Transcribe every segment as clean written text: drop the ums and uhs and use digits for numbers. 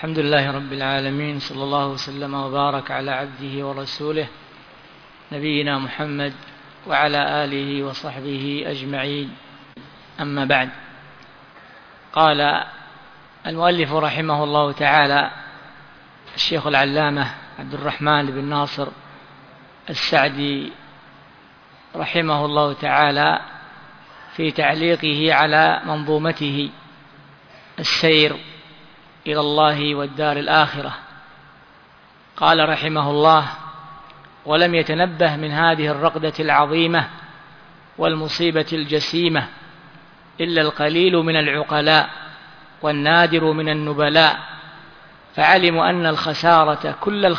الحمد لله رب العالمين، صلى الله وسلم وبارك على عبده ورسوله نبينا محمد وعلى آله وصحبه أجمعين. أما بعد، قال المؤلف رحمه الله تعالى الشيخ العلامة عبد الرحمن بن ناصر السعدي رحمه الله تعالى في تعليقه على منظومته السير إلى الله والدار الآخرة، قال رحمه الله: ولم يتنبه من هذه الرقدة العظيمة والمصيبة الجسيمة إلا القليل من العقلاء والنادر من النبلاء، فعلموا أن الخسارة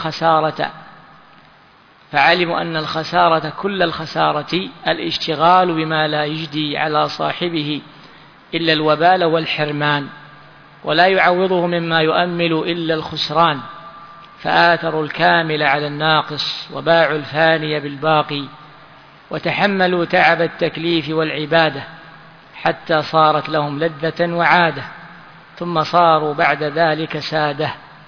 كل الخسارة الاشتغال بما لا يجدي على صاحبه إلا الوبال والحرمان، ولا يعوضه مما يؤمل إلا الخسران، فآثروا الكامل على الناقص وباعوا الفاني بالباقي، وتحملوا تعب التكليف والعبادة حتى صارت لهم لذة وعادة، ثم صاروا بعد ذلك سادة.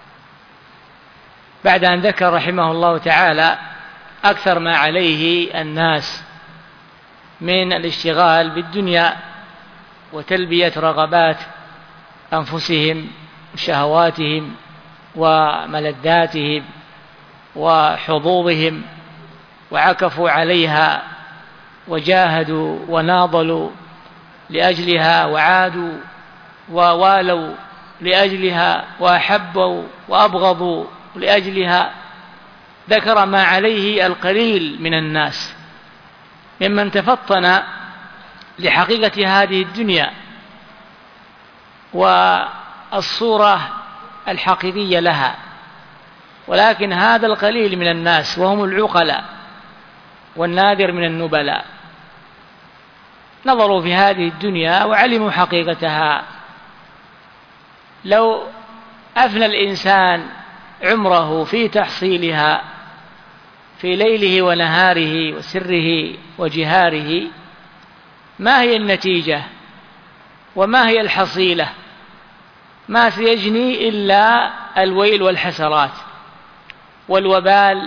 بعد أن ذكر رحمه الله تعالى أكثر ما عليه الناس من الاشتغال بالدنيا وتلبية رغبات أنفسهم وشهواتهم وملذاتهم وحظوظهم، وعكفوا عليها وجاهدوا وناضلوا لأجلها وعادوا ووالوا لأجلها وأحبوا وأبغضوا لأجلها، ذكر ما عليه القليل من الناس ممن تفطن لحقيقة هذه الدنيا والصورة الحقيقية لها. ولكن هذا القليل من الناس وهم العقلاء والنادر من النبلاء نظروا في هذه الدنيا وعلموا حقيقتها. لو أفنى الإنسان عمره في تحصيلها في ليله ونهاره وسره وجهاره، ما هي النتيجة وما هي الحصيلة؟ ما سيجني إلا الويل والحسرات والوبال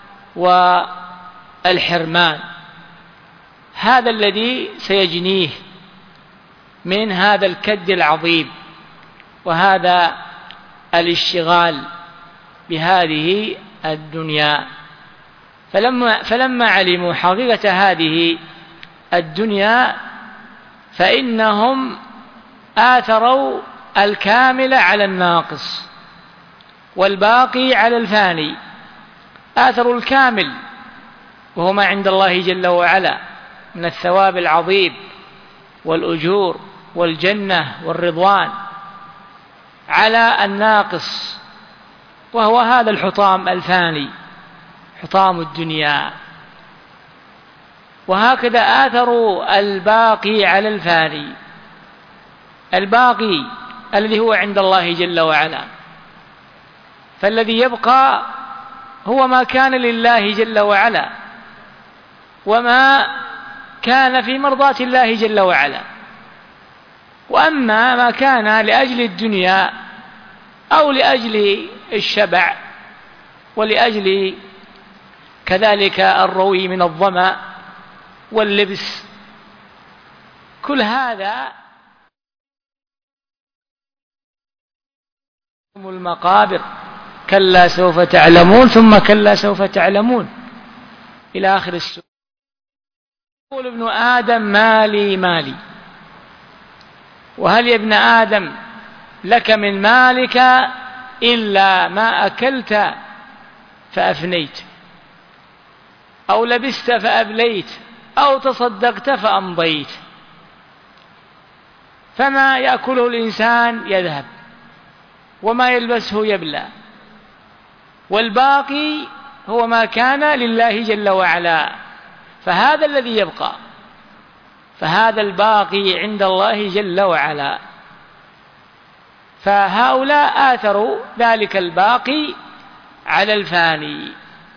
والحرمان. هذا الذي سيجنيه من هذا الكد العظيم وهذا الاشتغال بهذه الدنيا. فلما علموا حقيقة هذه الدنيا فإنهم آثروا الكامل على الناقص والباقي على الفاني. آثروا الكامل وهو ما عند الله جل وعلا من الثواب العظيم والأجور والجنة والرضوان، على الناقص وهو هذا الحطام الفاني، حطام الدنيا. وهكذا آثروا الباقي على الفاني، الباقي الذي هو عند الله جل وعلا. فالذي يبقى هو ما كان لله جل وعلا وما كان في مرضاة الله جل وعلا. وأما ما كان لأجل الدنيا أو لأجل الشبع ولأجل كذلك الروي من الظمأ واللبس، كل هذا المقابر، كلا سوف تعلمون ثم كلا سوف تعلمون، إلى آخر السورة. يقول ابن آدم: مالي مالي. وهل يا ابن آدم لك من مالك إلا ما أكلت فأفنيت، أو لبست فأبليت، أو تصدقت فأمضيت، فما يأكله الإنسان يذهب وما يلبسه يبلى، والباقي هو ما كان لله جل وعلا، فهذا الذي يبقى، فهذا الباقي عند الله جل وعلا. فهؤلاء آثروا ذلك الباقي على الفاني،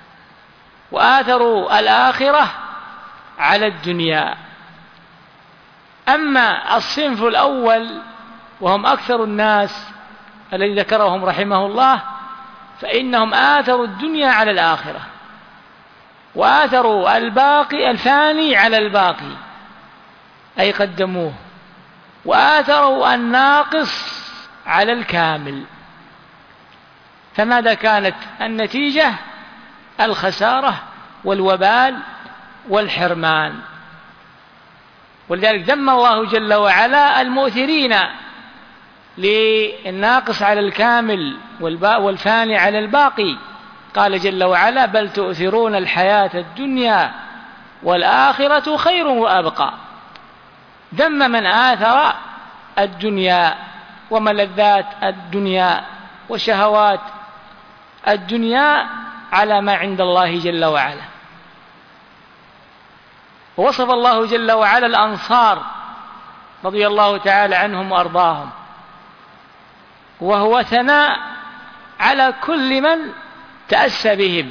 وآثروا الآخرة على الدنيا. أما الصنف الأول وهم أكثر الناس الذي ذكرهم رحمه الله، فإنهم آثروا الدنيا على الآخرة، وآثروا الباقي الفاني على الباقي، أي قدموه، وآثروا الناقص على الكامل. فماذا كانت النتيجة؟ الخسارة والوبال والحرمان. ولذلك ذم الله جل وعلا المؤثرين للناقص على الكامل والفاني على الباقي. قال جل وعلا: بل تؤثرون الحياة الدنيا والآخرة خير وأبقى. ذم من آثر الدنيا وملذات الدنيا وشهوات الدنيا على ما عند الله جل وعلا. ووصف الله جل وعلا الأنصار رضي الله تعالى عنهم وأرضاهم، وهو ثناء على كل من تأسى بهم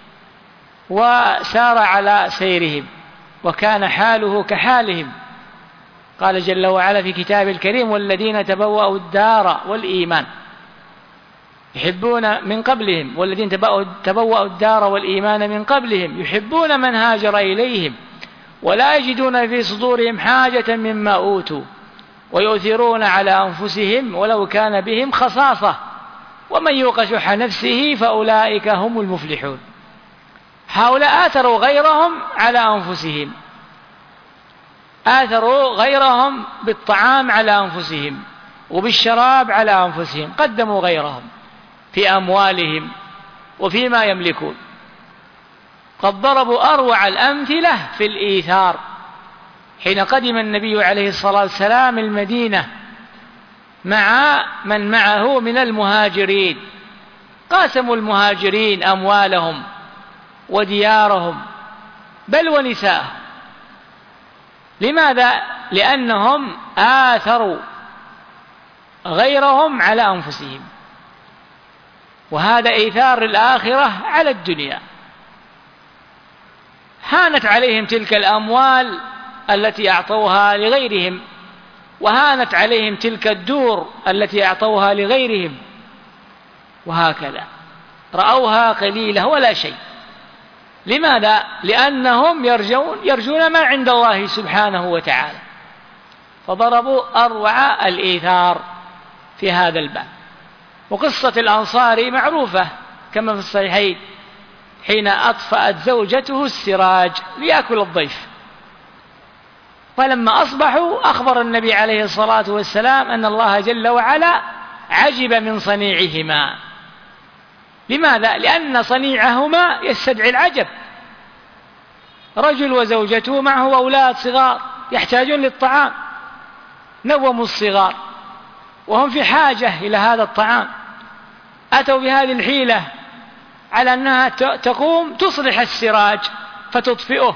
وسار على سيرهم وكان حاله كحالهم. قال جل وعلا في كتابه الكريم: والذين تبوأوا الدار والإيمان يحبون من قبلهم، والذين تبوأوا الدار والإيمان من قبلهم يحبون من هاجر إليهم ولا يجدون في صدورهم حاجة مما أوتوا ويؤثرون على أنفسهم ولو كان بهم خصاصة ومن يوق شح نفسه فأولئك هم المفلحون. هؤلاء آثروا غيرهم على أنفسهم، آثروا غيرهم بالطعام على أنفسهم وبالشراب على أنفسهم، قدموا غيرهم في أموالهم وفيما يملكون. قد ضربوا أروع الأمثلة في الإيثار حين قدم النبي عليه الصلاة والسلام المدينة مع من معه من المهاجرين. قاسموا المهاجرين أموالهم وديارهم بل ونساءهم. لماذا؟ لأنهم آثروا غيرهم على أنفسهم، وهذا إيثار الآخرة على الدنيا. هانت عليهم تلك الأموال التي أعطوها لغيرهم، وهانت عليهم تلك الدور التي أعطوها لغيرهم، وهكذا رأوها قليلة ولا شيء. لماذا؟ لأنهم يرجون ما عند الله سبحانه وتعالى، فضربوا أروع الإيثار في هذا الباب. وقصة الأنصاري معروفة كما في الصحيحين، حين أطفأت زوجته السراج ليأكل الضيف، فلما أصبحوا أخبر النبي عليه الصلاة والسلام أن الله جل وعلا عجب من صنيعهما. لماذا؟ لأن صنيعهما يستدعي العجب. رجل وزوجته معه أولاد صغار يحتاجون للطعام، نوموا الصغار وهم في حاجة إلى هذا الطعام، أتوا بهذه الحيلة على أنها تقوم تصلح السراج فتطفئه،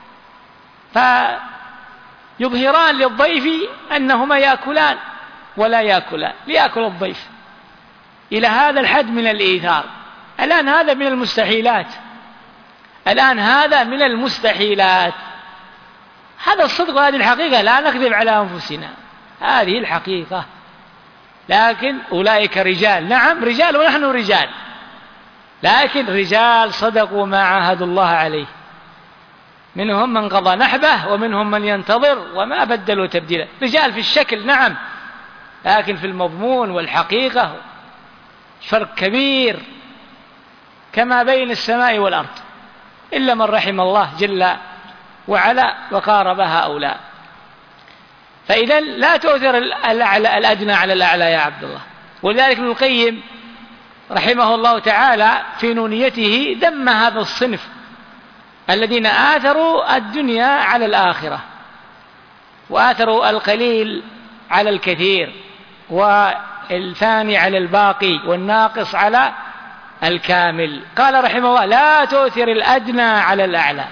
فيظهران للضيف أنهما يأكلان ولا يأكلان، ليأكل الضيف. إلى هذا الحد من الإيثار. الآن هذا من المستحيلات، الآن هذا من المستحيلات. هذا الصدق وهذه الحقيقة، لا نكذب على أنفسنا، هذه الحقيقة. لكن أولئك رجال، نعم رجال ونحن رجال، لكن رجال صدقوا ما عاهدوا الله عليه. منهم من قضى نحبه ومنهم من ينتظر وما بدلوا تبديلا. رجال في الشكل نعم، لكن في المضمون والحقيقة فرق كبير كما بين السماء والأرض، إلا من رحم الله جل وعلا وقارب هؤلاء. فإذا لا تؤثر الأدنى على الأعلى يا عبد الله. ولذلك ابن القيم رحمه الله تعالى في نونيته ذم هذا الصنف الذين آثروا الدنيا على الآخرة، وآثروا القليل على الكثير، والفاني على الباقي، والناقص على الكامل. قال رحمه الله: لا تؤثر الأدنى على الأعلى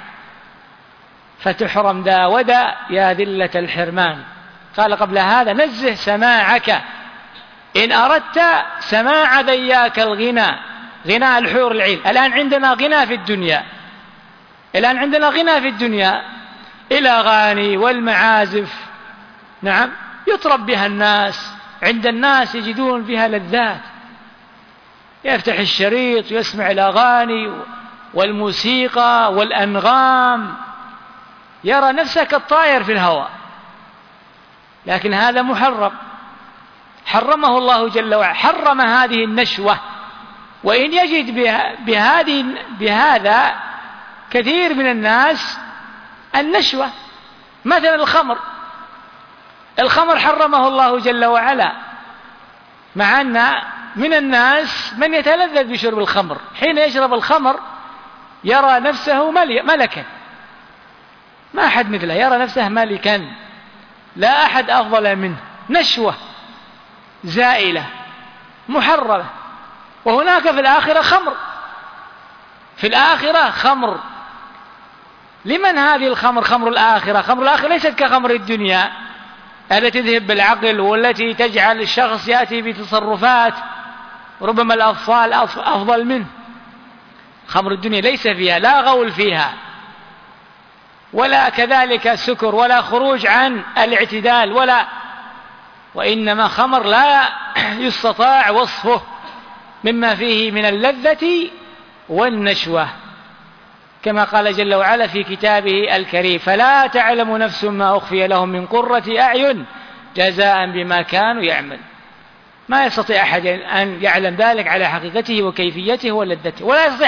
فتحرم ذا ودا يا ذلة الحرمان. قال قبل هذا: نزه سماعك إن أردت سماع ذياك الغنى، غناء الحور العين. الآن عندنا غنى في الدنيا، الآن عندنا غنى في الدنيا، الأغاني والمعازف، نعم، يطرب بها الناس عند الناس يجدون فيها لذات، يفتح الشريط ويسمع الأغاني والموسيقى والأنغام، يرى نفسه كالطائر في الهواء، لكن هذا محرم، حرمه الله جل وعلا، حرم هذه النشوة. وإن يجد بهذا كثير من الناس النشوة، مثلا الخمر حرمه الله جل وعلا، مع أن من الناس من يتلذذ بشرب الخمر، حين يشرب الخمر يرى نفسه ملكا، ما أحد مثله، يرى نفسه ملكا، لا أحد أفضل منه، نشوة زائلة محرمة. وهناك في الآخرة خمر، في الآخرة خمر. لمن هذه الخمر؟ خمر الآخرة. خمر الآخرة ليست كخمر الدنيا التي تذهب بالعقل، والتي تجعل الشخص يأتي بتصرفات ربما الأطفال أفضل منه. خمر الدنيا ليس فيها لا غول فيها، ولا كذلك سكر، ولا خروج عن الاعتدال، وإنما خمر لا يستطاع وصفه مما فيه من اللذة والنشوة، كما قال جل وعلا في كتابه الكريم: فلا تعلم نفس ما أخفي لهم من قرة أعين جزاء بما كانوا يعمل. ما يستطيع أحد أن يعلم ذلك على حقيقته وكيفيته ولذته، ولا يستطيع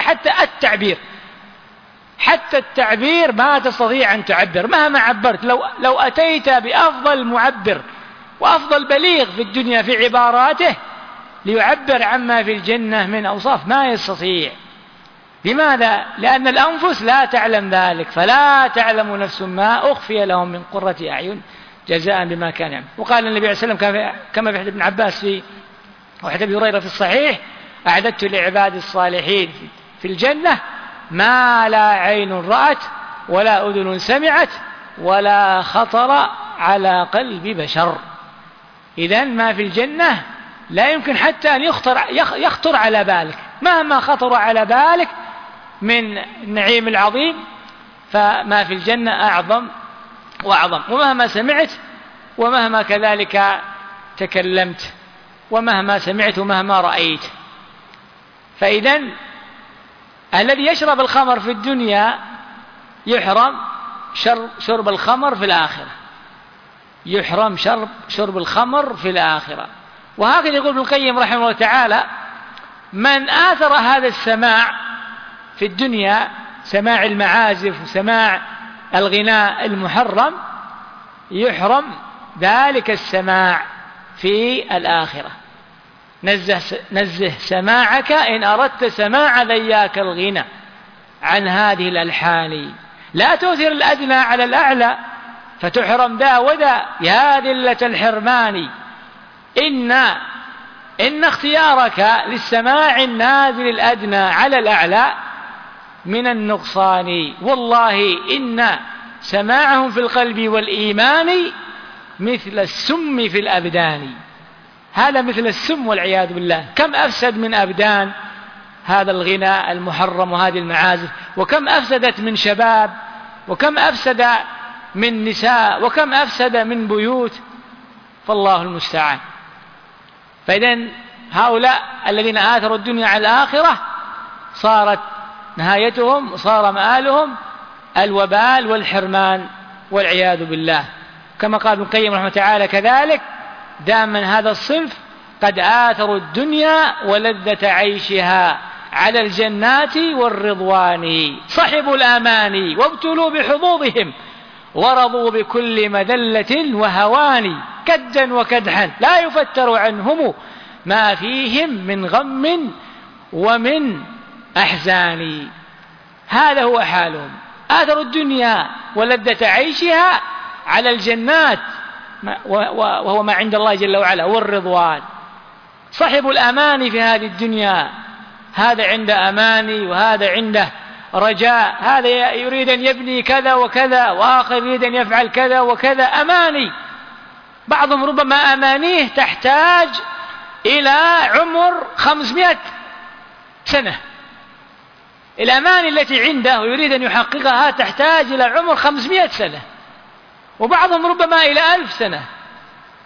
حتى التعبير ما تستطيع أن تعبر مهما عبرت. لو أتيت بأفضل معبر وأفضل بليغ في الدنيا في عباراته ليعبر عما في الجنة من أوصاف، ما يستطيع. لماذا؟ لأن الأنفس لا تعلم ذلك. فلا تعلم نفس ما أخفي لهم من قرة أعين جزاء بما كان يعمل. وقال النبي عليه الصلاة والسلام كما في حديث ابن عباس في وحديث أبي هريرة في الصحيح: أعددت لعباد الصالحين في الجنة ما لا عين رأت ولا أذن سمعت ولا خطر على قلب بشر. إذن ما في الجنة لا يمكن حتى أن يخطر على بالك، مهما خطر على بالك من النعيم العظيم، فما في الجنة أعظم وأعظم. ومهما سمعت ومهما كذلك تكلمت ومهما سمعت ومهما رأيت. فإذن الذي يشرب الخمر في الدنيا يحرم شرب الخمر في الآخرة، يحرم شرب الخمر في الآخرة. وهكذا يقول ابن القيم رحمه الله تعالى: من آثر هذا السماع في الدنيا، سماع المعازف وسماع الغناء المحرم، يحرم ذلك السماع في الآخرة. نزه سماعك إن أردت سماع ذياك الغنى عن هذه الألحان، لا تؤثر الأدنى على الأعلى فتحرم ذا وذا، يا ذلة الحرمان. إن اختيارك للسماع النازل الأدنى على الأعلى من النقصان، والله إن سماعهم في القلب والإيمان مثل السم في الأبدان. هذا مثل السم والعياذ بالله. كم أفسد من أبدان هذا الغناء المحرم وهذه المعازف، وكم أفسدت من شباب، وكم أفسد من نساء، وكم أفسد من بيوت، فالله المستعان. فإذن هؤلاء الذين آثروا الدنيا على الآخرة صارت نهايتهم، صار مآلهم الوبال والحرمان والعياذ بالله. كما قال ابن القيم رحمه تعالى كذلك: دائما هذا الصنف قد آثروا الدنيا ولذة عيشها على الجنات والرضوان، صحبوا الآماني وابتلوا بحظوظهم ورضوا بكل مذلة وهوان، كدا وكدحا لا يفتر عنهم ما فيهم من غم ومن أحزان. هذا هو حالهم، آثروا الدنيا ولذة عيشها على الجنات وهو ما عند الله جل وعلا والرضوان. صحبوا الأماني في هذه الدنيا، هذا عنده أماني وهذا عنده رجاء، هذا يريد أن يبني كذا وكذا، وآخر يريد أن يفعل كذا وكذا، أماني. بعضهم ربما أمانيه تحتاج إلى عمر 500 سنة. الأماني التي عنده ويريد أن يحققها تحتاج إلى عمر 500 سنة، وبعضهم ربما إلى 1000 سنة.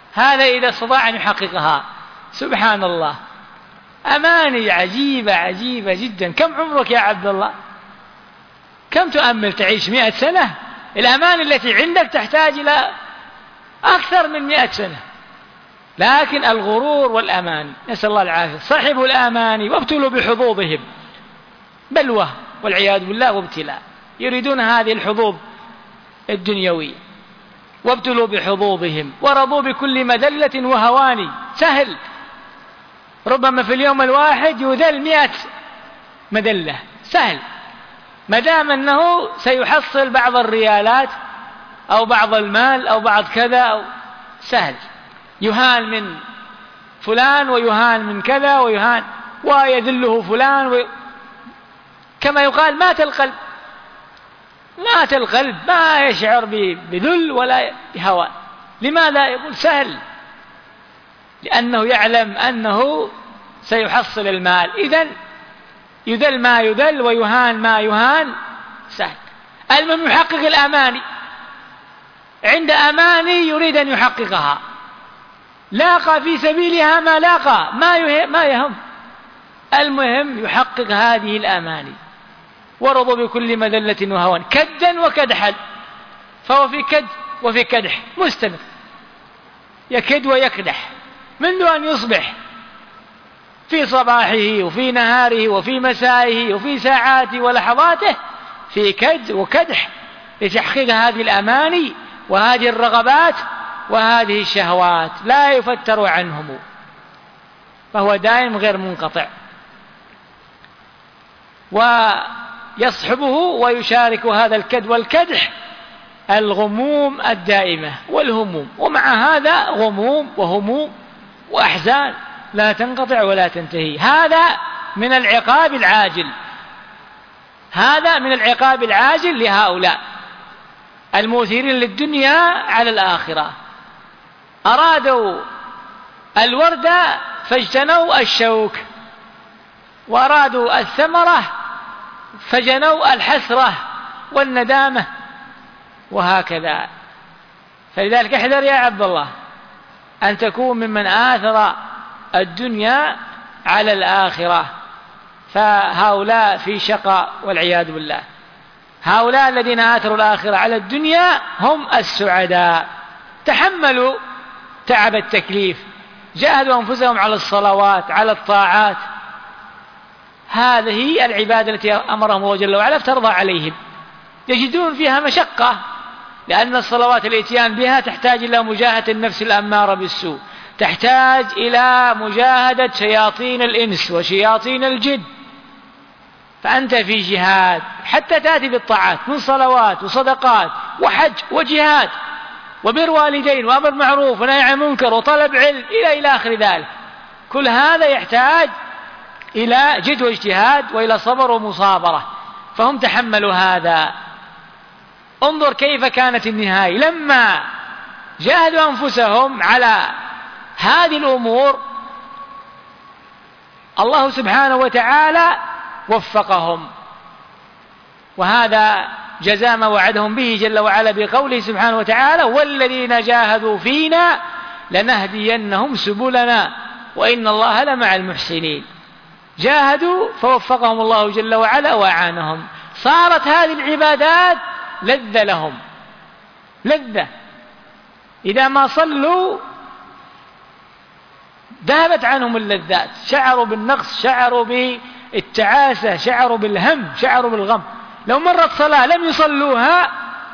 هذا إذا استطاع أن يحققها. سبحان الله، أماني عجيبة عجيبة جدا. كم عمرك يا عبد الله؟ كم تؤمل تعيش 100 سنة؟ الأماني التي عندك تحتاج إلى أكثر من 100 سنة. لكن الغرور والأماني، نسأل الله العافية، صاحبوا الأماني وابتلوا بحظوظهم، بلوى والعياذ بالله وابتلاء، يريدون هذه الحظوظ الدنيوية، وابتلوا بحظوظهم ورضوا بكل مذلة وهوان. سهل، ربما في اليوم الواحد يذل 100 مذلة، سهل، مدام أنه سيحصل بعض الريالات أو بعض المال أو بعض كذا أو سهل، يهان من فلان ويهان من كذا ويهان ويذله فلان كما يقال مات القلب، مات القلب، ما يشعر بذل ولا بهوان. لماذا؟ يقول سهل، لأنه يعلم أنه سيحصل المال، إذن يذل ما يذل ويهان ما يهان، سهل. المهم يحقق الأماني، عند أماني يريد أن يحققها، لاقى في سبيلها ما لاقى، ما يهم، المهم يحقق هذه الأماني. ورضوا بكل مذلة وهوان كدا وكدحا، فهو في كد وفي كدح مستمر، يكد ويكدح منذ أن يصبح، في صباحه وفي نهاره وفي مسائه وفي ساعاته ولحظاته، في كد وكدح لتحقيق هذه الأماني وهذه الرغبات وهذه الشهوات، لا يفتر عنهم، فهو دائم غير منقطع، ويصحبه ويشارك هذا الكد والكدح الغموم الدائمة والهموم، ومع هذا غموم وهموم وأحزان لا تنقطع ولا تنتهي. هذا من العقاب العاجل، هذا من العقاب العاجل لهؤلاء المؤثرين للدنيا على الآخرة. أرادوا الورد فاجتنوا الشوك، وأرادوا الثمرة فجنوا الحسرة والندامة، وهكذا. فلذلك احذر يا عبد الله أن تكون ممن آثر الدنيا على الآخرة، فهؤلاء في شقاء والعياذ بالله. هؤلاء الذين آثروا الآخرة على الدنيا هم السعداء، تحملوا تعب التكليف، جاهدوا أنفسهم على الصلوات على الطاعات، هذه العبادة التي أمرهم الله جل وعلا افترضها عليهم، يجدون فيها مشقة، لأن الصلوات الاتيان بها تحتاج إلى مجاهدة النفس الأمارة بالسوء، تحتاج إلى مجاهدة شياطين الإنس وشياطين الجن، فأنت في جهاد حتى تأتي بالطاعات من صلوات وصدقات وحج وجهاد وبر والدين وأمر معروف ونهي عن منكر وطلب علم إلى آخر ذلك. كل هذا يحتاج إلى جد واجتهاد وإلى صبر ومصابرة، فهم تحملوا هذا. انظر كيف كانت النهاية لما جاهدوا أنفسهم على هذه الأمور، الله سبحانه وتعالى وفقهم، وهذا جزاء ما وعدهم به جل وعلا بقوله سبحانه وتعالى: والذين جاهدوا فينا لنهدينهم سبلنا وإن الله لمع المحسنين. جاهدوا فوفقهم الله جل وعلا وأعانهم، صارت هذه العبادات لذة لهم، لذة. إذا ما صلوا ذهبت عنهم اللذات، شعروا بالنقص، شعروا بالتعاسة، شعروا بالهم، شعروا بالغم. لو مرت صلاة لم يصلوها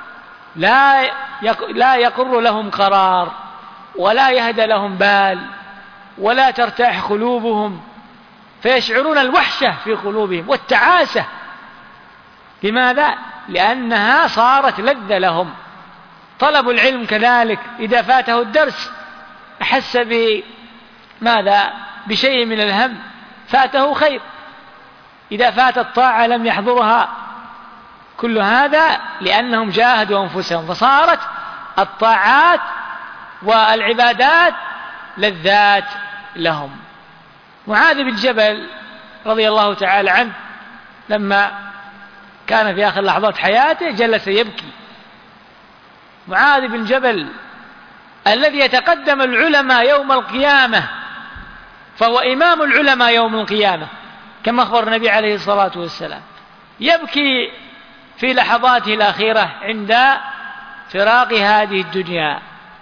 لا يقر لهم قرار، ولا يهدى لهم بال، ولا ترتاح قلوبهم، فيشعرون الوحشة في قلوبهم والتعاسة. لماذا؟ لأنها صارت لذة لهم. طلب العلم كذلك، إذا فاته الدرس أحس بماذا؟ بشيء من الهم، فاته خير. إذا فات الطاعة لم يحضرها. كل هذا لأنهم جاهدوا أنفسهم، فصارت الطاعات والعبادات لذات لهم. معاذ بن جبل رضي الله تعالى عنه لما كان في آخر لحظات حياته جلس يبكي. معاذ بن جبل الذي يتقدم العلماء يوم القيامة فهو إمام العلماء يوم القيامة، كما أخبر النبي عليه الصلاة والسلام، يبكي في لحظاته الأخيرة عند فراق هذه الدنيا،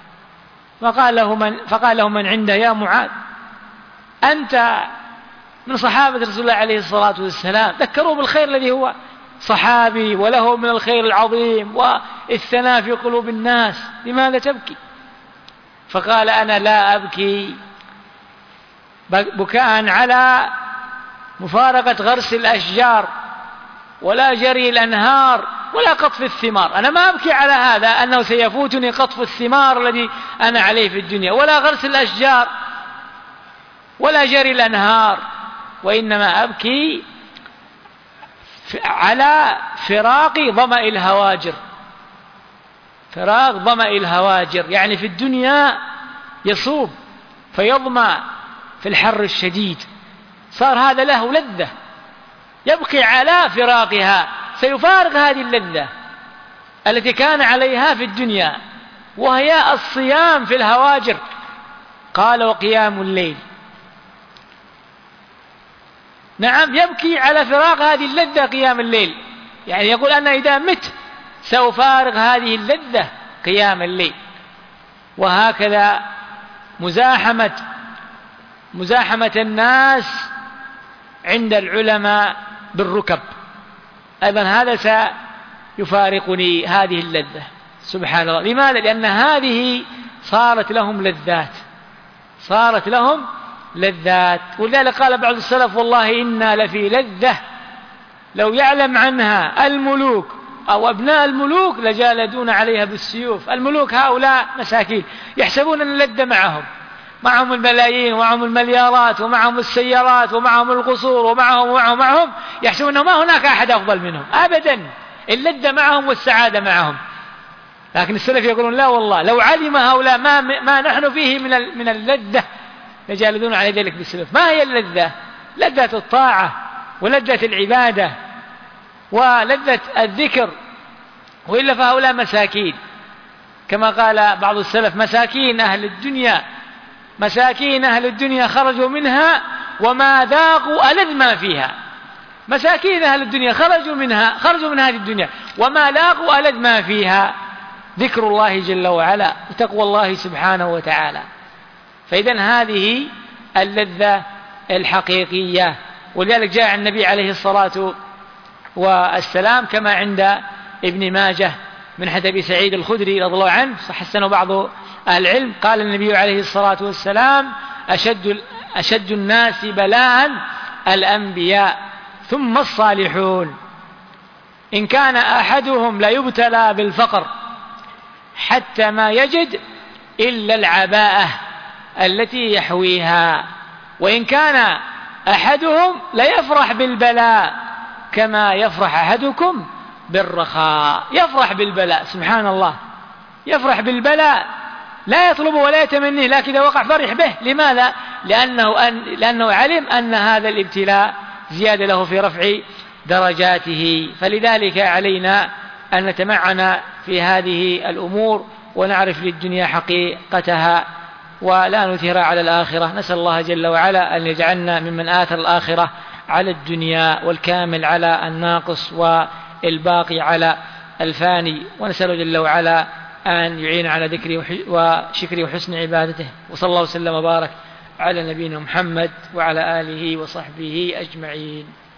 فقال له من عنده يا معاذ أنت من صحابة رسول الله عليه الصلاة والسلام، ذكروه بالخير الذي هو صحابي وله من الخير العظيم والثناء في قلوب الناس، لماذا تبكي؟ فقال أنا لا أبكي بكاء على مفارقة غرس الأشجار ولا جري الأنهار ولا قطف الثمار، أنا ما أبكي على هذا أنه سيفوتني قطف الثمار الذي أنا عليه في الدنيا، ولا غرس الأشجار ولا جري الأنهار، وإنما أبكي على فراق ظمأ الهواجر. فراق ظمأ الهواجر يعني في الدنيا يصوب فيظمأ في الحر الشديد، صار هذا له لذة، يبقي على فراقها، سيفارق هذه اللذة التي كان عليها في الدنيا وهي الصيام في الهواجر. قال وقيام الليل، نعم يبكي على فراق هذه اللذة قيام الليل، يعني يقول أنا إذا مت سأفارق هذه اللذة قيام الليل. وهكذا مزاحمة الناس عند العلماء بالركب، أيضا هذا سيفارقني هذه اللذة. سبحان الله، لماذا؟ لأن هذه صارت لهم لذات. ولذلك قال بعض السلف والله إنا لفي لذة لو يعلم عنها الملوك أو أبناء الملوك لجالدون عليها بالسيوف. الملوك هؤلاء مساكين يحسبون أن اللذة معهم الملايين ومعهم المليارات ومعهم السيارات ومعهم القصور ومعهم يحسبون أنه ما هناك أحد أفضل منهم أبدا، اللذة معهم والسعادة معهم. لكن السلف يقولون لا والله لو علم هؤلاء ما نحن فيه من اللذة يجالدون على ذلك بالسلف. ما هي اللذة؟ لذة الطاعة ولذة العبادة ولذة الذكر، وإلا فهؤلاء مساكين، كما قال بعض السلف مساكين أهل الدنيا خرجوا منها وما ذاقوا ألذ ما فيها. مساكين أهل الدنيا خرجوا من هذه الدنيا وما لاقوا ألذ ما فيها، ذكر الله جل وعلا وتقوى الله سبحانه وتعالى. فإذن هذه اللذة الحقيقية. ولذلك جاء النبي عليه الصلاة والسلام كما عند ابن ماجه من حديث أبي سعيد الخدري رضي الله عنه، حسنه بعض أهل العلم، قال النبي عليه الصلاة والسلام أشد الناس بلاء الأنبياء ثم الصالحون، إن كان أحدهم لا يبتلى بالفقر حتى ما يجد إلا العباءة التي يحويها، وإن كان أحدهم لا يفرح بالبلاء كما يفرح أحدكم بالرخاء. يفرح بالبلاء، سبحان الله، يفرح بالبلاء لا يطلبه ولا يتمنيه، لكن إذا وقع فرح به. لماذا؟ لأنه علم أن هذا الابتلاء زيادة له في رفع درجاته. فلذلك علينا أن نتمعن في هذه الأمور ونعرف للدنيا حقيقتها ولا نثير على الآخرة. نسأل الله جل وعلا أن يجعلنا ممن آثر الآخرة على الدنيا، والكامل على الناقص والباقي على الفاني، ونسأل جل وعلا أن يعين على ذكره وشكره وحسن عبادته. وصلى الله وسلم وبارك على نبينا محمد وعلى آله وصحبه أجمعين.